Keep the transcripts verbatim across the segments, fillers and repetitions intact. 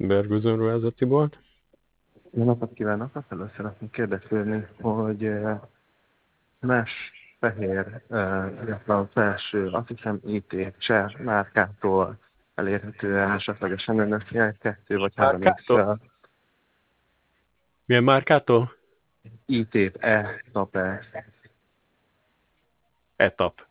Bergőzön ruházati bolt. Jó napot kívánok! Azt először szeretnék kérdezni, hogy eh, más fehér, eh, illetve az első, azt hiszem i té cseh márkától elérhető esetlegesen önöknél kettő vagy három Márkától? X-el Milyen márkától? i té, E, TAP-E. Etap.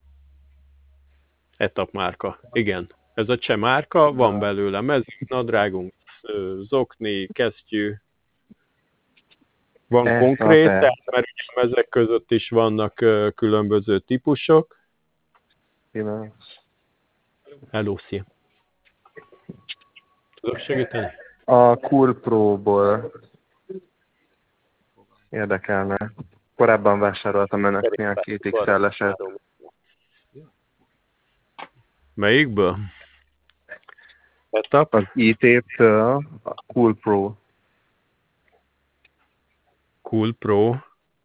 Etap márka. Igen. Ez a cseh márka, van belőle mezünk, nadrágunk, ö, zokni, kesztyű. Van konkrét, E-TAP-E. tehát mert ugye ezek között is vannak ö, különböző típusok. Igen. Hello, szia. Tudok segíteni? A Cool Pro-ból érdekelne. Korábban vásároltam önöknél két iksz el-eset. Melyikből? Etap? Az i té-től a Cool Pro. Cool Pro.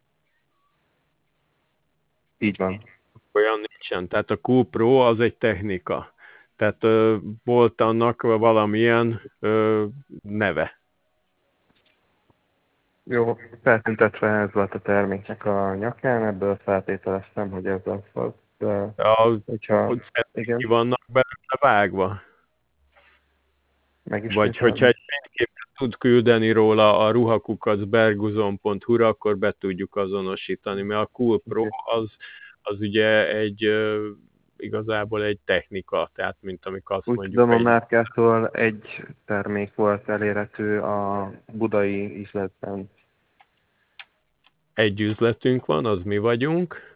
Így van. Olyan nincsen. Tehát a Cool Pro az egy technika. Tehát ö, volt annak valamilyen ö, neve. Jó, feltüntetve ez volt a terméknek a nyakán, ebből feltételeztem, hogy ez az az. De, A, hogyha, hogy ki igen, vannak belőle vágva. Vagy hogyha egy fényképet tud küldeni róla a ruhakukac berguzon pont hu-ra, akkor be tudjuk azonosítani, mert a Cool Pro az, az ugye egy ö, igazából egy technika, tehát mint amikor azt úgy mondjuk tudom, a egy, márkától egy termék volt elérhető a budai üzletben. egy üzletünk van, az mi vagyunk.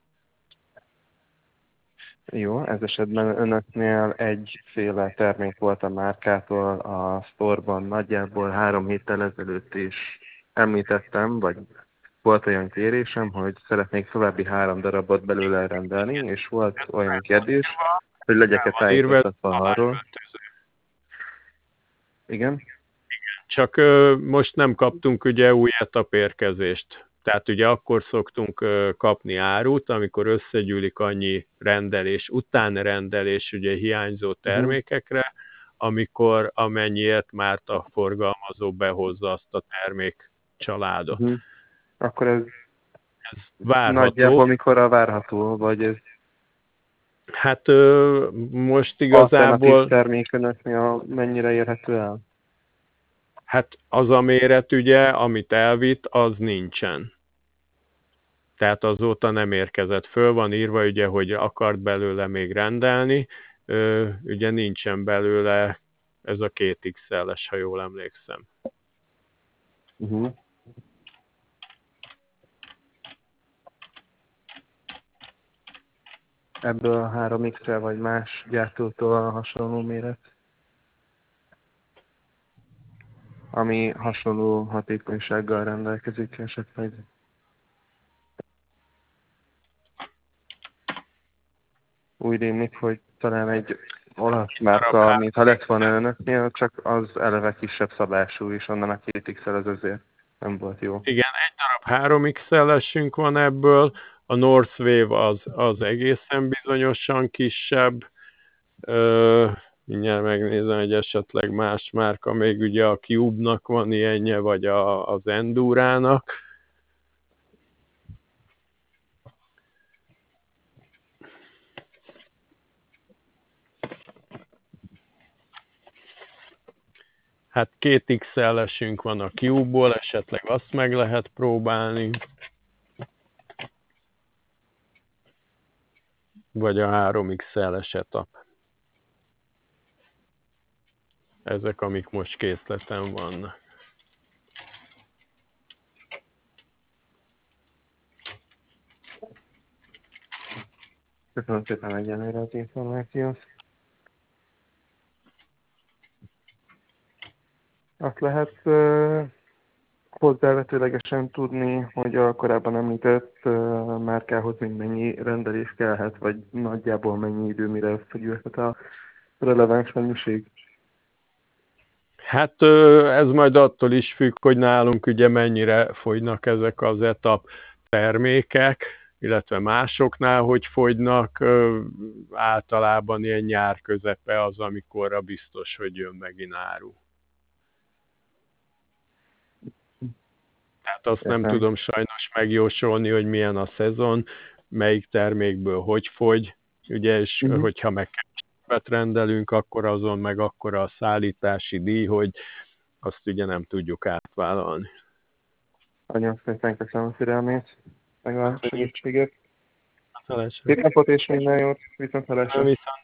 Jó, ez esetben önöknél egyféle termék volt a márkától a sztorban, nagyjából három héttel ezelőtt is említettem, vagy volt olyan kérésem, hogy szeretnék további három darabot belőle rendelni, és volt olyan kérdés, hogy legyek-e tájékoztatva arról. Igen? Csak ö, most nem kaptunk ugye új etapérkezést. Tehát ugye akkor szoktunk ö, kapni árut, amikor összegyűlik annyi rendelés, utánrendelés ugye hiányzó termékekre, amikor amennyiért már a forgalmazó behozza azt a termék családot. Uh-huh. Akkor ez Ez várható. nagyjából mikorra várható, vagy ez Hát ö, most alternatív igazából... termék önöknél mennyire érhető el? Hát az a méret ugye, amit elvitt, az nincsen. Tehát azóta nem érkezett föl, van írva ugye, hogy akart belőle még rendelni, ö, ugye nincsen belőle ez a két iksz el-es, ha jól emlékszem. Uh-huh. Ebből a három iksz-el vagy más gyártótól hasonló méret? Ami hasonló hatékonysággal rendelkezik esetleg. Úgy rémlik, hogy talán egy olasz márka, amit ha lett volna önöknél, csak az eleve kisebb szabású, és onnan a két iksz-el az azért nem volt jó. Igen, egy darab három iksz el-esünk van ebből, a North Wave az, az egészen bizonyosan kisebb. Ö, mindjárt megnézem, hogy esetleg más márka, még ugye a Cube-nak van ilyenje, vagy a, az Endurának. Hát két iksz el-esünk van a Cube-ból, esetleg azt meg lehet próbálni. Vagy a három iksz el-es etap. Ezek, amik most készleten vannak. Köszönöm szépen egyenlőre az információt. Azt lehet uh, hozzávetőlegesen tudni, hogy a korábban említett uh, márkához még mennyi rendelés kellhet, vagy nagyjából mennyi idő, mire összegyűlhet a releváns mennyiség? Hát ez majd attól is függ, hogy nálunk ugye mennyire fogynak ezek az etap termékek, illetve másoknál, hogy fogynak, általában ilyen nyár közepe az, amikorra biztos, hogy jön megint áru. Tehát azt nem Értem. tudom sajnos megjósolni, hogy milyen a szezon, melyik termékből hogy fogy, ugye, és Uh-huh. hogyha meg kevesebbet rendelünk, akkor azon meg akkora a szállítási díj, hogy azt ugye nem tudjuk átvállalni. Nagyon szépen köszönöm a figyelmét, meg a segítséget. Viszont Szép napot és minden jót, viszont hallásra.